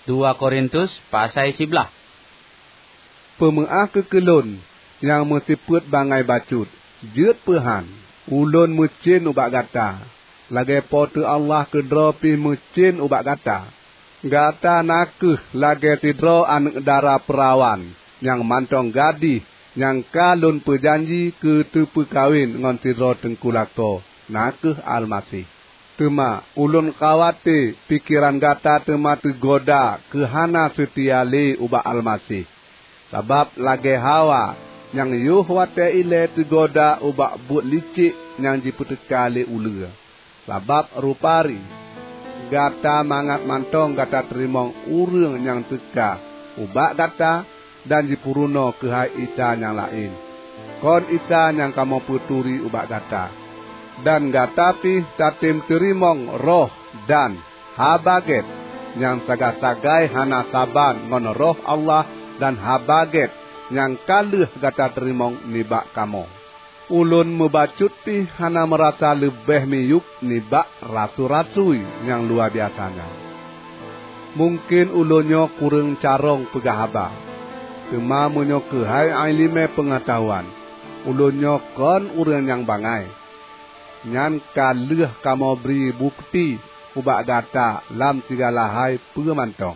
2 Korintus pasal 11. Pemeah kekelun yang mesiput bangai bacut, jeut pehan, ulun mecin ubak gata. Lagi potu Allah kedro pi mecin ubak gata. Gata nakuh lagi tidro anak dara perawan, yang mantong gadih, yang kalun perjanji ke tepu kawin ngon tidro tengkulako, nakuh Almasih. Tema ulun kawate pikiran gata tema tergoda kehana setia le ubak Almasih. Sebab lagi hawa yang yuh wate ile tergoda ubak but licik yang diputeka le ula. Sebab rupari gata mangat mantong gata terimong urang yang teka ubak gata dan dipuruno ke hai ita yang lain. Kon ita yang kamu puturi ubak gata. Dan gata pi tatim terimong roh dan habaget yang sagai-sagai hana saban ngon roh Allah dan habaget yang kaluh gata terimong nibak kamu. Ulun mebacut pi hana merasa lebih miyuk nibak rasu-rasui yang luar biasanya. Mungkin ulunyo kurang carong pegahaba. Cuma munyo kehai ilmu pengetahuan. Ulunyo kon urang yang bangai. Nyan kaluh kamu beri bukti ubak gata lam tiga lahai pemantong.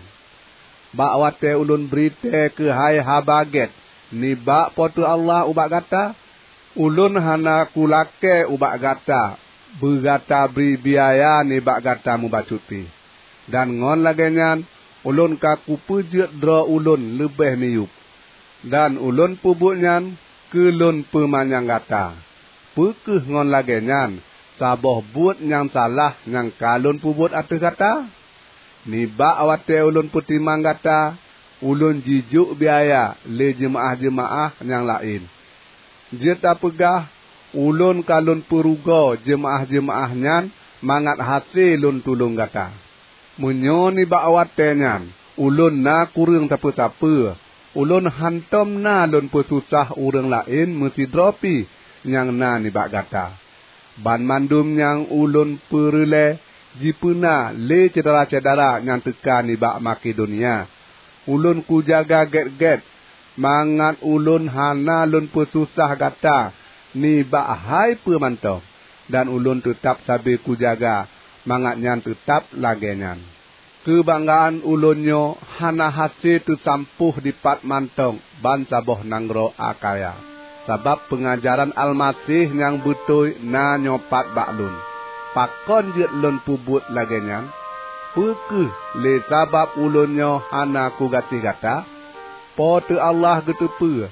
Bak wate ulun berite ke hai habaget nibak potu Allah ubak gata. Ulun hana kulake ubak gata bergata beri biaya nibak gata mubacuti. Dan ngon lagi nyan ulun kaku pujut dro ulun lebih miyup. Dan ulun pubuk nyan kelun pemanyang gata. Pekeh ngon lagi nyan saboh but yang salah yang kalun pubut atas gata. Nibak awate ulun putimang gata, ulun jijuk biaya le jemaah-jemaah yang lain. Jeta pegah, ulun kalun perugo jemaah-jemaah nyan mangat hasil ulun tulung gata. Munyo nibak awate nyan, ulun na kurang tapa-tapa, ulun hantom na ulun pesusah urang lain mesti dropi yang na nibak gata. Ban mandum yang ulun perle jipuna le cedera-cedera yang teka nibak Makedonia. Ulun ku jaga get-get mangat ulun hana ulun pesusah gata nibak hai pemantau. Dan ulun tetap sabi ku jaga mangat nyan tetap lagi nyan. Kebanggaan ulunyo hana hasil tu sampuh dipat mantong ban saboh nanggro akaya. Sebab pengajaran Almasih yang betul na nyopat baklun. Pakon jet lun pubut lagi nyan. Pekeh le sabab ulunyo hana ku gasih gata. Pote Allah getepe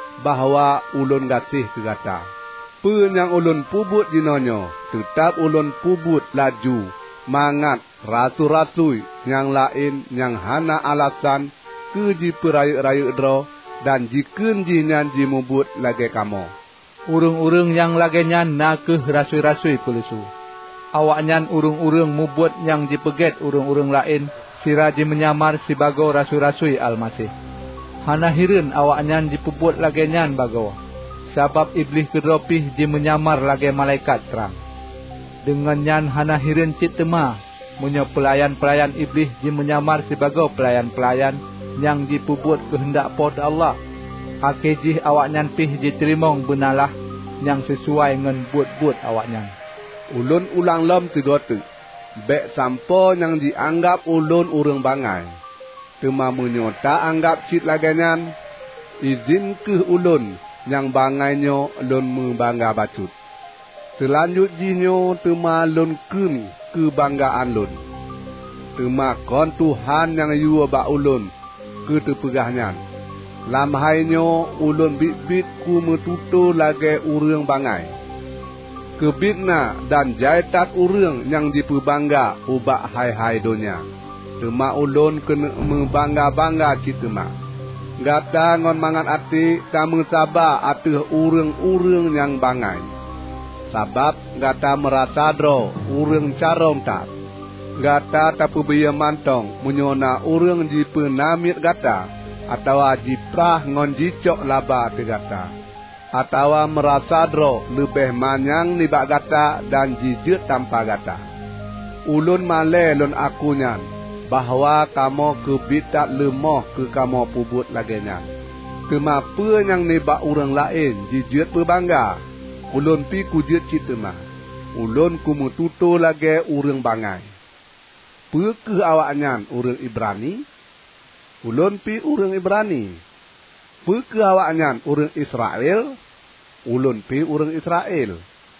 bahawa ulun gasih ke gata. Pen yang ulun pubut jinonyo tetap ulun pubut laju. Mangat rasu-rasui yang lain yang hana alasan keji perayu-rayu dro. Dan jikun jinyan jimubut lagi kamu. Urung-urung yang lagi nyan nakeh rasui-rasui polisu. Awak nyan urung-urung mubut yang dipeget urung-urung lain sira ji menyamar si bago rasui-rasui Almasih. Hana hirin awak nyan dipubut lagi nyan bago. Sebab iblis kedropih ji menyamar lagi malaikat terang. Dengan nyan hana hirin cit tema. Munyo pelayan-pelayan iblis ji menyamar si bago pelayan-pelayan yang dipubut kehendak pot Allah. Akejih awak nyan pih diterimong benalah yang sesuai ngen but-but awak nyan. Ulun ulang lom tigotu. Bek sampo yang dianggap ulun urang bangai. Tema menyota anggap cit lagi nyan. Izin ke ulun yang bangainyo ulun membangga bacut. Selanjut jinyo tema ulun kun kebanggaan ulun. Tema kon Tuhan yang yua bak ulun. Ketepegahnya. Lamhainyo ulun bit-bit ku metutu lagi urang bangai. Kebitna dan jaitat urang yang dipebangga ubak hai-hai dunia. Tema ulun kena membangga-bangga citema. Gata ngon mangat ati kamu sabar atih urang-urang yang bangai. Sabab gata merasa dro urang carong tak. Gata tak pebaya mantong menyona urang jipenamit gata atau jiprah ngon jicok laba te gata atau merasa dro lebih manyang nibak gata dan jijut tanpa gata. Ulun male lun aku nyan bahwa kamu kebitak lemah ke kamu pubut laganya. Kemapa yang nebak orang lain jijut berbangga. Ulun pi kujut cita mah. Ulun kumu tutu lagi orang bangai. Pe awaknyan orang Ibrani? Ulun pi orang Ibrani. Pe awaknyan orang Israel? Ulun pi orang Israel.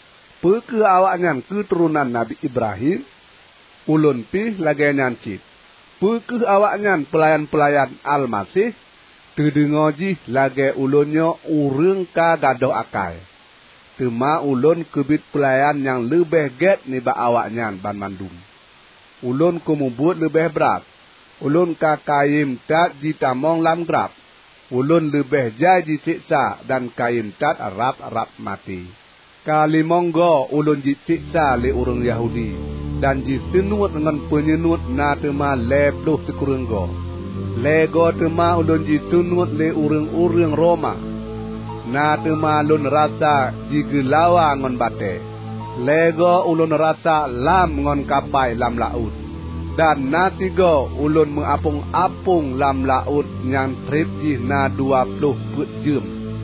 Pe awaknyan keturunan Nabi Ibrahim? Ulun pi lagi nyancit. Pe awaknyan pelayan-pelayan Al-Masih? Terdengaji lagi ulunnya urang ka gadoh akai. Tema ulun kebit pelayan yang lebih get ni ba awaknya ban mandum. Ulun kumubut lebih berat. Ulun ka kaim tat ditamong lam grab. Ulun lebih jai disiksa dan kaim tat rap mati. Kali monggo ulun disiksa le urang Yahudi dan disenut dengan penyenut na tema lebloh sekurenggo. Lego tema ulun jitunut le urang-urang Roma. Na tema ulun rasa jigelawa ngon bate. Lego ulun rasa lam ngon kapai lam laut. Dan na tiga ulun mengapung-apung lam laut yang trip jih na 20 put jam.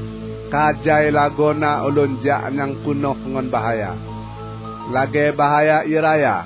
Kajai lagona ulun jak yang penuh ngon bahaya. Lage bahaya iraya.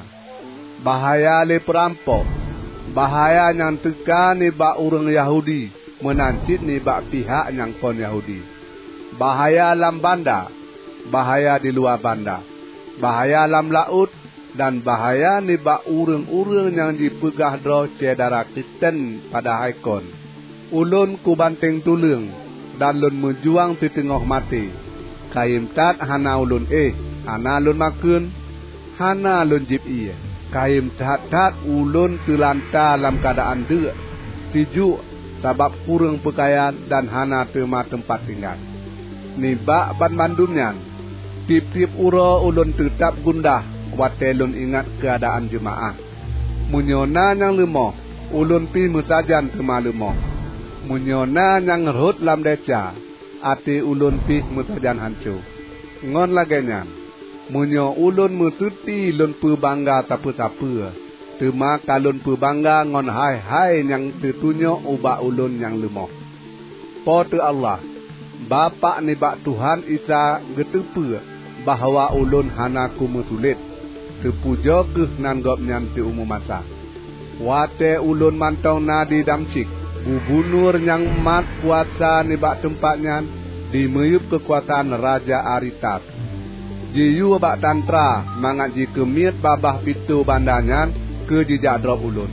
Bahaya le perampok. Bahaya yang tekan ni bak orang Yahudi menancit ni bak pihak yang kon Yahudi. Bahaya lam banda, bahaya di luar banda. Bahaya lam laut dan bahaya ni bak urang-urang yang dipegah dro cedara Kristen pada haikon. Ulun ku banteng tulung dan lun menjuang di tengah mati. Kaim tat hana ulun hana lun makun, hana lun jip iya. Kaim tat ulun terlantar dalam keadaan dek, tijuk sebab kurang pakaian dan hana tema tempat tinggal. Nibak ban mandumnyan, tip-tip ura ulun tetap gundah, wate ulun ingat keadaan jemaah. Munyona yang lemah, ulun pi musajan tema lemah. Munyona yang rut lam deca, ati ulun pi musajan hancur. Ngon lagenya. Munyo ulun musuti lun perbangga tapa-tapa. Tema kalun perbangga ngon hai-hai yang tertunjuk ubak ulun yang lemah. Pada Allah, Bapa ni bak Tuhan Isa getepa bahawa ulun hana ku mesulit. Terpuja ke nanggop nyan ti umum masa. Wate ulun mantau nadi Damsyik. Gubernur yang mat kuasa ni bak tempatnya di meyup kekuasaan Raja Aritas. Jiyu bak tantra mangat ji kemiat babah pitu bandanyan ke jijak drop ulun.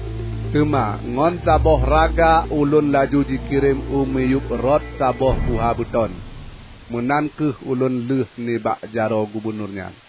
Tema ngon saboh raga ulun laju dikirim umiyup rot saboh buha beton. Menan ke ulun leh ni bak jaro gubernurnya.